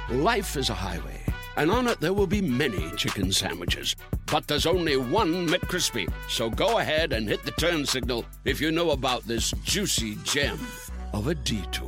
Life is a highway, and on it there will be many chicken sandwiches. But there's only one McCrispy. So go ahead and hit the turn signal if you know about this juicy gem of a detour.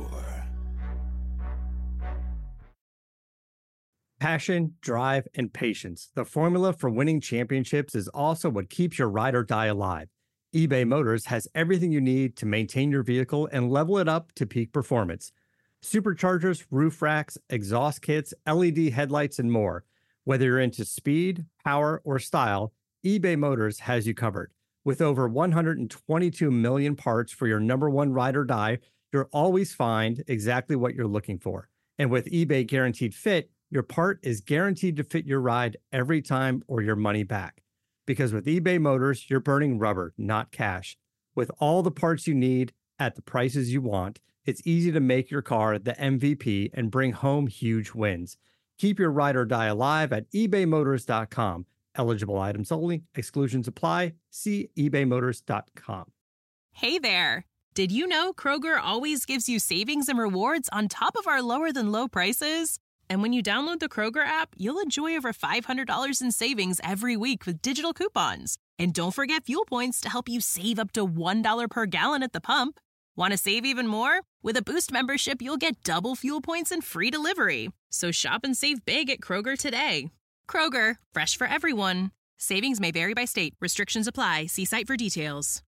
Passion, drive, and patience. The formula for winning championships is also what keeps your ride or die alive. eBay Motors has everything you need to maintain your vehicle and level it up to peak performance. Superchargers, roof racks, exhaust kits, LED headlights, and more. Whether you're into speed, power, or style, eBay Motors has you covered. With over 122 million parts for your number one ride or die, you'll always find exactly what you're looking for. And with eBay Guaranteed Fit, your part is guaranteed to fit your ride every time or your money back. Because with eBay Motors, you're burning rubber, not cash. With all the parts you need at the prices you want, it's easy to make your car the MVP and bring home huge wins. Keep your ride or die alive at ebaymotors.com. Eligible items only. Exclusions apply. See ebaymotors.com. Hey there. Did you know Kroger always gives you savings and rewards on top of our lower than low prices? And when you download the Kroger app, you'll enjoy over $500 in savings every week with digital coupons. And don't forget fuel points to help you save up to $1 per gallon at the pump. Want to save even more? With a Boost membership, you'll get double fuel points and free delivery. So shop and save big at Kroger today. Kroger, fresh for everyone. Savings may vary by state. Restrictions apply. See site for details.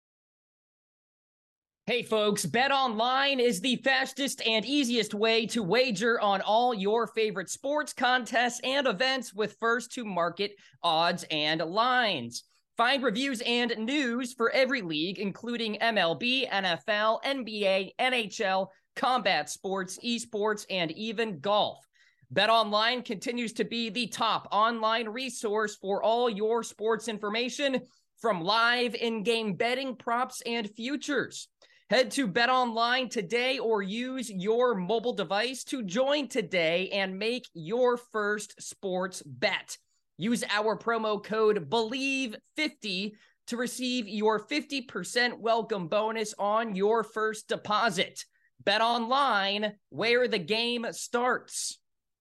Hey folks, BetOnline is the fastest and easiest way to wager on all your favorite sports, contests, and events with first-to-market odds and lines. Find reviews and news for every league, including MLB, NFL, NBA, NHL, combat sports, esports, and even golf. BetOnline continues to be the top online resource for all your sports information, from live in-game betting, props, and futures. Head to BetOnline today or use your mobile device to join today and make your first sports bet. Use our promo code BELIEVE50 to receive your 50% welcome bonus on your first deposit. BetOnline, where the game starts.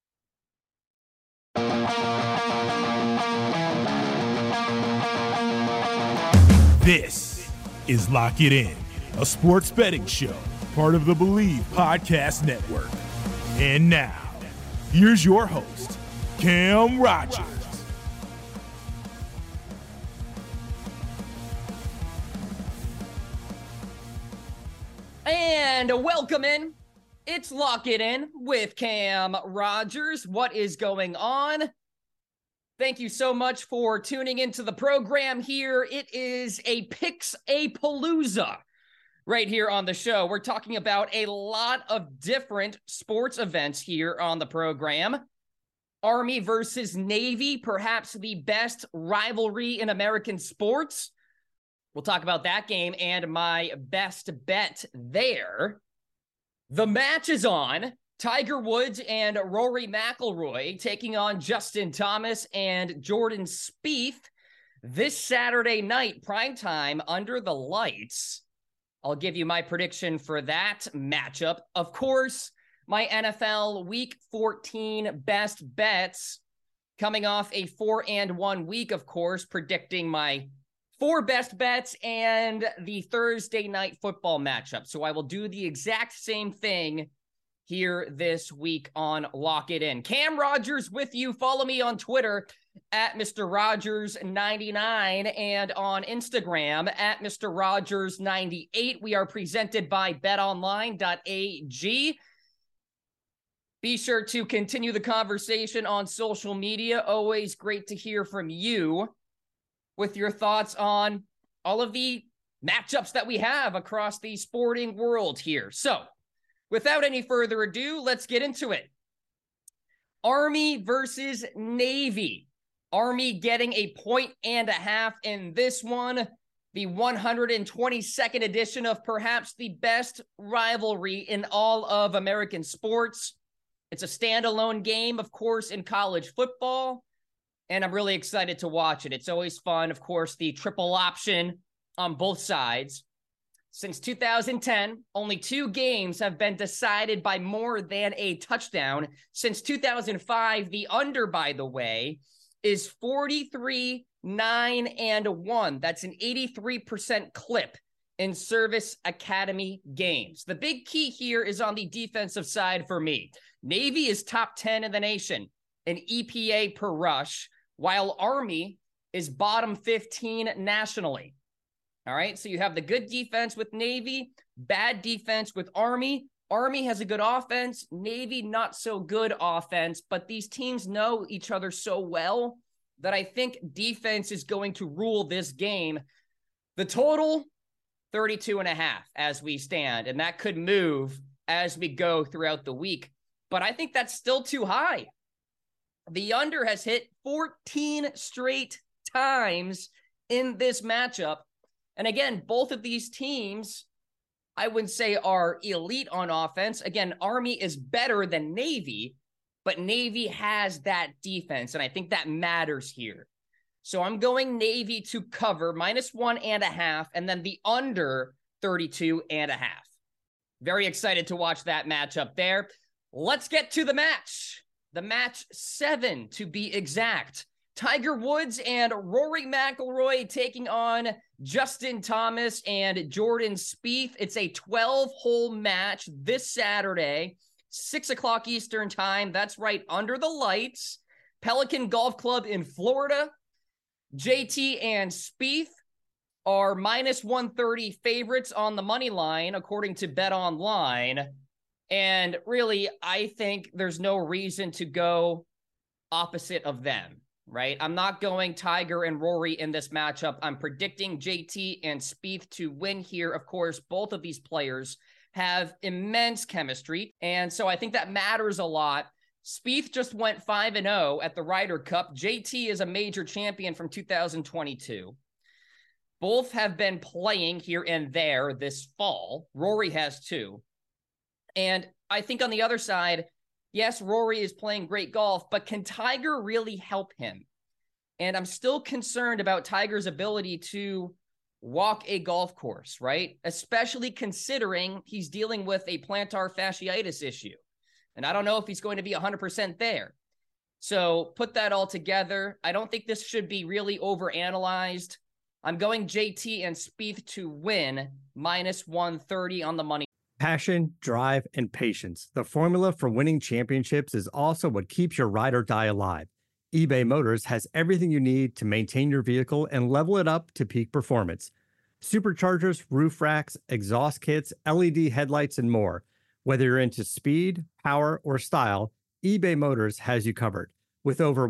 This is Lock It In, a sports betting show, part of the Believe Podcast Network. And now, here's your host, Cam Rogers. And welcome in. It's Lock It In with Cam Rogers. What is going on? Thank you so much for tuning into the program here. It is a Picks-A-Palooza right here on the show. We're talking about a lot of different sports events here on the program. Army versus Navy, perhaps the best rivalry in American sports. We'll talk about that game and my best bet there. The match is on. Tiger Woods and Rory McIlroy taking on Justin Thomas and Jordan Spieth this Saturday night, primetime, under the lights. I'll give you my prediction for that matchup. Of course, my NFL Week 14 best bets, coming off a 4-1 week, of course, predicting my 4 best bets and the Thursday night football matchup. So I will do the exact same thing here this week on Lock It In. Cam Rogers with you. Follow me on Twitter at Mr. Rogers99 and on Instagram at Mr. Rogers98. We are presented by betonline.ag. Be sure to continue the conversation on social media. Always great to hear from you with your thoughts on all of the matchups that we have across the sporting world here. So, without any further ado, let's get into it. Army versus Navy. Army getting a 1.5 in this one. The 122nd edition of perhaps the best rivalry in all of American sports. It's a standalone game, of course, in college football, and I'm really excited to watch it. It's always fun, of course, the triple option on both sides. Since 2010, only 2 games have been decided by more than a touchdown. Since 2005, the under, by the way, is 43, 9, and 1. That's an 83% clip in Service Academy games. The big key here is on the defensive side for me. Navy is top 10 in the nation in EPA per rush, while Army is bottom 15 nationally. All right, so you have the good defense with Navy, bad defense with Army. Army has a good offense, Navy not so good offense, but these teams know each other so well that I think defense is going to rule this game. The total, 32.5 as we stand, and that could move as we go throughout the week, but I think that's still too high. The under has hit 14 straight times in this matchup. And again, both of these teams, I wouldn't say are elite on offense. Again, Army is better than Navy, but Navy has that defense, and I think that matters here. So I'm going Navy to cover -1.5, and then the under 32.5. Very excited to watch that matchup there. Let's get to the match. The match 7, to be exact. Tiger Woods and Rory McIlroy taking on Justin Thomas and Jordan Spieth. It's a 12-hole match this Saturday, 6 o'clock Eastern time. That's right, under the lights. Pelican Golf Club in Florida. JT and Spieth are -130 favorites on the money line, according to BetOnline. And really, I think there's no reason to go opposite of them. Right? I'm not going Tiger and Rory in this matchup. I'm predicting JT and Spieth to win here. Of course, both of these players have immense chemistry, and so I think that matters a lot. Spieth just went 5-0 at the Ryder Cup. JT is a major champion from 2022. Both have been playing here and there this fall. Rory has too. And I think on the other side, yes, Rory is playing great golf, but can Tiger really help him? And I'm still concerned about Tiger's ability to walk a golf course, right? Especially considering he's dealing with a plantar fasciitis issue. And I don't know if he's going to be 100% there. So put that all together. I don't think this should be really overanalyzed. I'm going JT and Spieth to win -130 on the money. Passion, drive, and patience. The formula for winning championships is also what keeps your ride or die alive. eBay Motors has everything you need to maintain your vehicle and level it up to peak performance. Superchargers, roof racks, exhaust kits, LED headlights, and more. Whether you're into speed, power, or style, eBay Motors has you covered. With over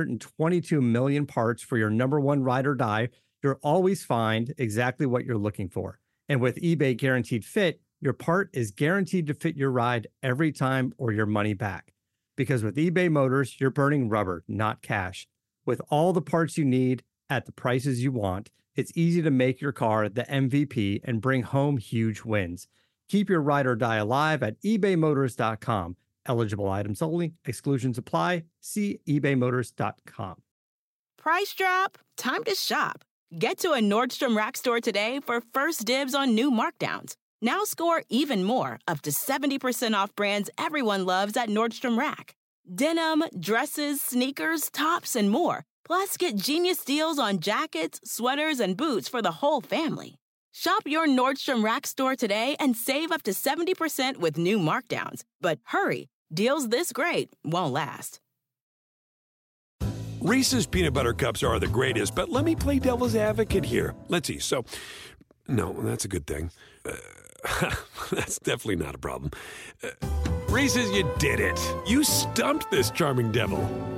122 million parts for your number one ride or die, you'll always find exactly what you're looking for. And with eBay Guaranteed Fit, your part is guaranteed to fit your ride every time or your money back. Because with eBay Motors, you're burning rubber, not cash. With all the parts you need at the prices you want, it's easy to make your car the MVP and bring home huge wins. Keep your ride or die alive at ebaymotors.com. Eligible items only. Exclusions apply. See ebaymotors.com. Price drop? Time to shop. Get to a Nordstrom Rack store today for first dibs on new markdowns. Now score even more, up to 70% off brands everyone loves at Nordstrom Rack. Denim, dresses, sneakers, tops, and more. Plus, get genius deals on jackets, sweaters, and boots for the whole family. Shop your Nordstrom Rack store today and save up to 70% with new markdowns. But hurry, deals this great won't last. Reese's peanut butter cups are the greatest, but let me play devil's advocate here. Let's see. So, no, that's a good thing. That's definitely not a problem. Reese's, you did it. You stumped this charming devil.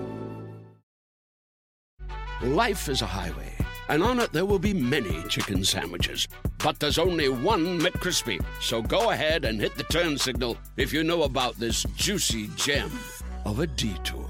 Life is a highway, and on it there will be many chicken sandwiches. But there's only one McCrispy. So go ahead and hit the turn signal if you know about this juicy gem of a detour.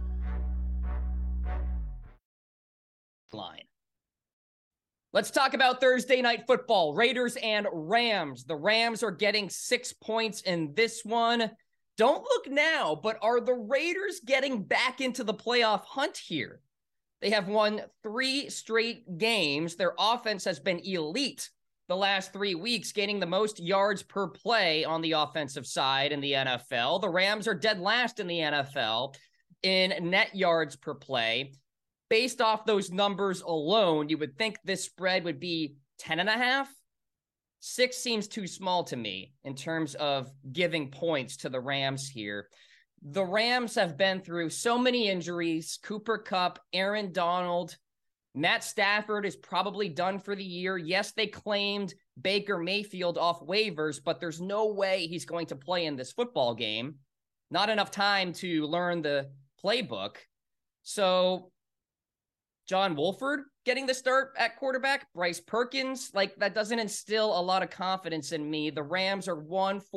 Line. Let's talk about Thursday night football. Raiders and Rams. The Rams are getting 6 points in this one. Don't look now, but are the Raiders getting back into the playoff hunt here? They have won 3 straight games. Their offense has been elite the last 3 weeks, gaining the most yards per play on the offensive side in the NFL. The Rams are dead last in the NFL in net yards per play. Based off those numbers alone, you would think this spread would be 10.5. 6 seems too small to me in terms of giving points to the Rams here. The Rams have been through so many injuries. Cooper Kupp, Aaron Donald, Matt Stafford is probably done for the year. Yes, they claimed Baker Mayfield off waivers, but there's no way he's going to play in this football game. Not enough time to learn the playbook. So John Wolford getting the start at quarterback, Bryce Perkins, that doesn't instill a lot of confidence in me. The Rams are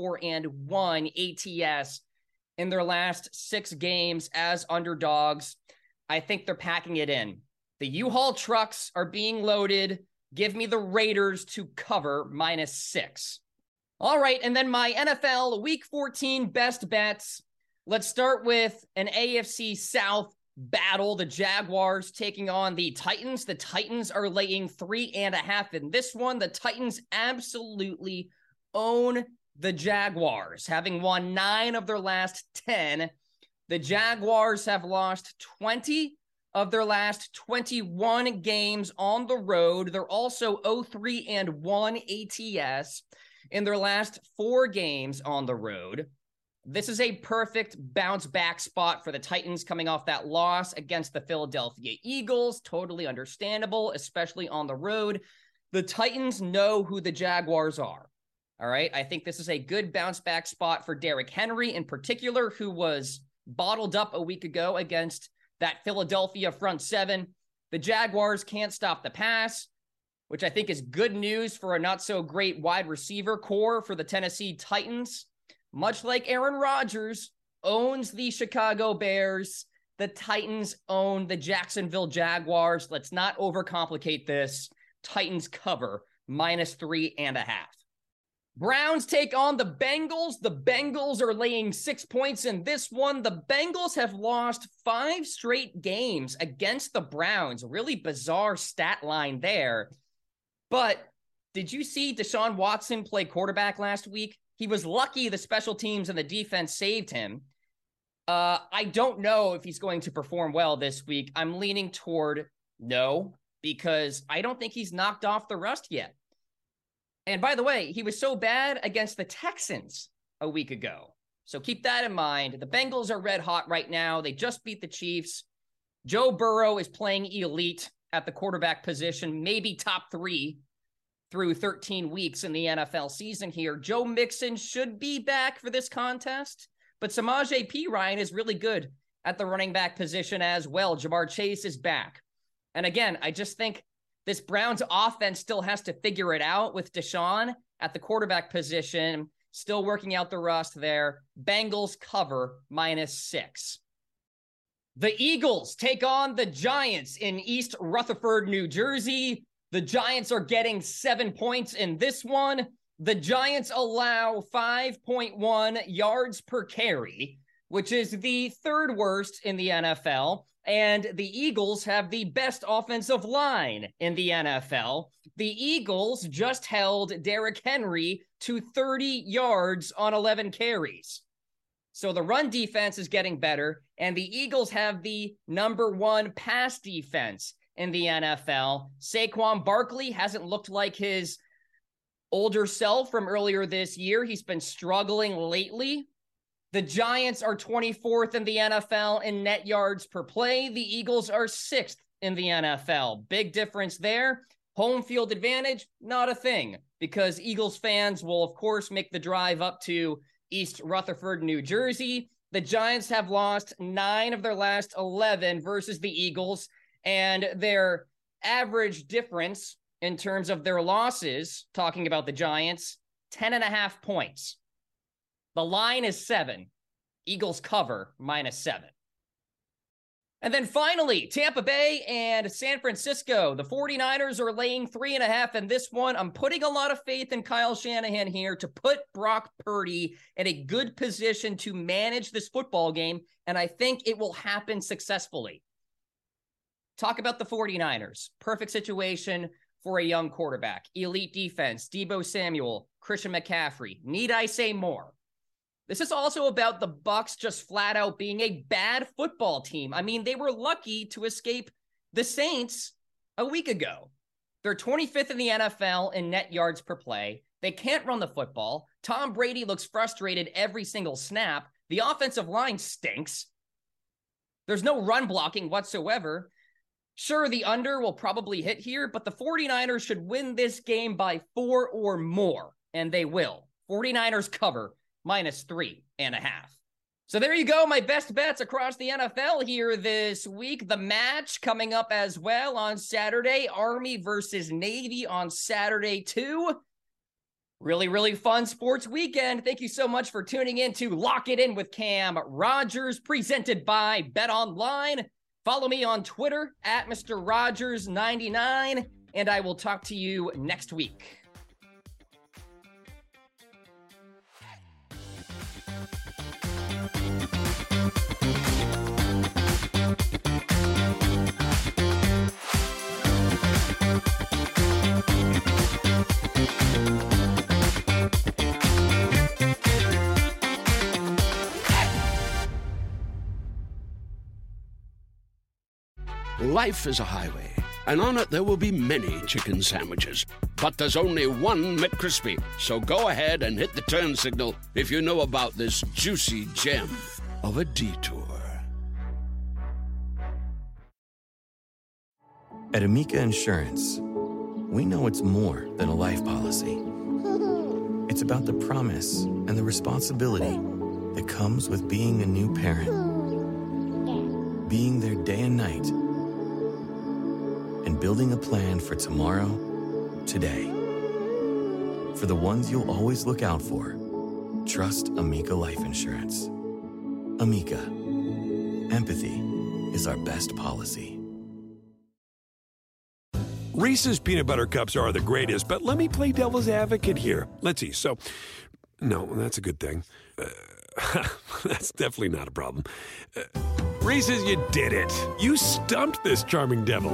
1-4-1 ATS in their last 6 games as underdogs. I think they're packing it in. The U-Haul trucks are being loaded. Give me the Raiders to cover -6. All right, and then my NFL Week 14 best bets. Let's start with an AFC South battle. The Jaguars taking on the Titans. The Titans are laying 3.5 in this one. The Titans absolutely own the Jaguars, having won 9 of their last 10. The Jaguars have lost 20 of their last 21 games on the road. They're also 0-3-1 ATS in their last 4 games on the road. This is a perfect bounce back spot for the Titans coming off that loss against the Philadelphia Eagles. Totally understandable, especially on the road. The Titans know who the Jaguars are. All right. I think this is a good bounce back spot for Derrick Henry in particular, who was bottled up a week ago against that Philadelphia front 7. The Jaguars can't stop the pass, which I think is good news for a not so great wide receiver core for the Tennessee Titans. Much like Aaron Rodgers owns the Chicago Bears, the Titans own the Jacksonville Jaguars. Let's not overcomplicate this. Titans cover -3.5. Browns take on the Bengals. The Bengals are laying 6 points in this one. The Bengals have lost 5 straight games against the Browns. Really bizarre stat line there. But did you see Deshaun Watson play quarterback last week? He was lucky the special teams and the defense saved him. I don't know if he's going to perform well this week. I'm leaning toward no, because I don't think he's knocked off the rust yet. And by the way, he was so bad against the Texans a week ago. So keep that in mind. The Bengals are red hot right now. They just beat the Chiefs. Joe Burrow is playing elite at the quarterback position, maybe top 3 through 13 weeks in the NFL season here. Joe Mixon should be back for this contest, but Samaje Perine is really good at the running back position as well. Jamar Chase is back. And again, I just think this Browns offense still has to figure it out with Deshaun at the quarterback position, still working out the rust there. Bengals cover -6. The Eagles take on the Giants in East Rutherford, New Jersey. The Giants are getting 7 points in this one. The Giants allow 5.1 yards per carry, which is the 3rd worst in the NFL. And the Eagles have the best offensive line in the NFL. The Eagles just held Derrick Henry to 30 yards on 11 carries. So the run defense is getting better, and the Eagles have the #1 pass defense in the NFL. Saquon Barkley hasn't looked like his older self from earlier this year. He's been struggling lately. The Giants are 24th in the NFL in net yards per play. The Eagles are 6th in the NFL. Big difference there. Home field advantage, not a thing, because Eagles fans will, of course, make the drive up to East Rutherford, New Jersey. The Giants have lost 9 of their last 11 versus the Eagles, and their average difference in terms of their losses, talking about the Giants, 10.5 points. The line is 7. Eagles cover -7. And then finally, Tampa Bay and San Francisco. The 49ers are laying 3.5 in this one. I'm putting a lot of faith in Kyle Shanahan here to put Brock Purdy in a good position to manage this football game, and I think it will happen successfully. Talk about the 49ers. Perfect situation for a young quarterback. Elite defense, Deebo Samuel, Christian McCaffrey. Need I say more? This is also about the Bucs just flat out being a bad football team. I mean, they were lucky to escape the Saints a week ago. They're 25th in the NFL in net yards per play. They can't run the football. Tom Brady looks frustrated every single snap. The offensive line stinks. There's no run blocking whatsoever. Sure, the under will probably hit here, but the 49ers should win this game by 4 or more, and they will. 49ers cover -3.5. So there you go, my best bets across the NFL here this week. The match coming up as well on Saturday, Army versus Navy on Saturday too. Really, really fun sports weekend. Thank you so much for tuning in to Lock It In with Cam Rogers, presented by BetOnline. Follow me on Twitter at Mr. Rogers99, and I will talk to you next week. Life is a highway, and on it there will be many chicken sandwiches. But there's only one McCrispy. So go ahead and hit the turn signal if you know about this juicy gem of a detour. At Amica Insurance, we know it's more than a life policy. It's about the promise and the responsibility that comes with being a new parent. Being there day and night, and building a plan for tomorrow, today. For the ones you'll always look out for, trust Amica Life Insurance. Amica, empathy is our best policy. Reese's peanut butter cups are the greatest, but let me play devil's advocate here. Let's see. So, no, that's a good thing. That's definitely not a problem. Reese's, you did it. You stumped this charming devil.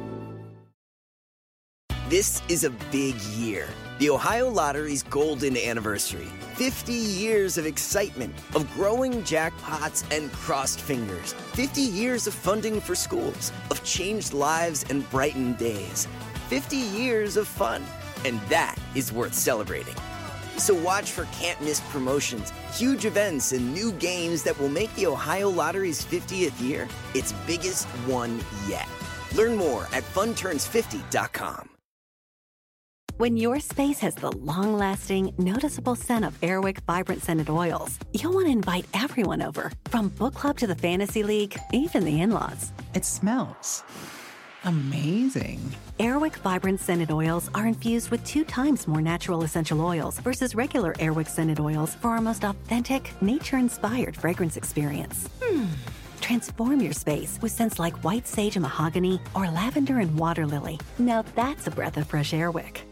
This is a big year. The Ohio Lottery's golden anniversary. 50 years of excitement, of growing jackpots and crossed fingers. 50 years of funding for schools, of changed lives and brightened days. 50 years of fun, and that is worth celebrating. So watch for can't-miss promotions, huge events, and new games that will make the Ohio Lottery's 50th year its biggest one yet. Learn more at funturns50.com. When your space has the long-lasting, noticeable scent of Airwick Vibrant Scented Oils, you'll want to invite everyone over, from book club to the fantasy league, even the in-laws. It smells amazing. Airwick Vibrant Scented Oils are infused with 2 times more natural essential oils versus regular Airwick Scented Oils for our most authentic, nature-inspired fragrance experience. Transform your space with scents like white sage and mahogany or lavender and water lily. Now that's a breath of fresh Airwick.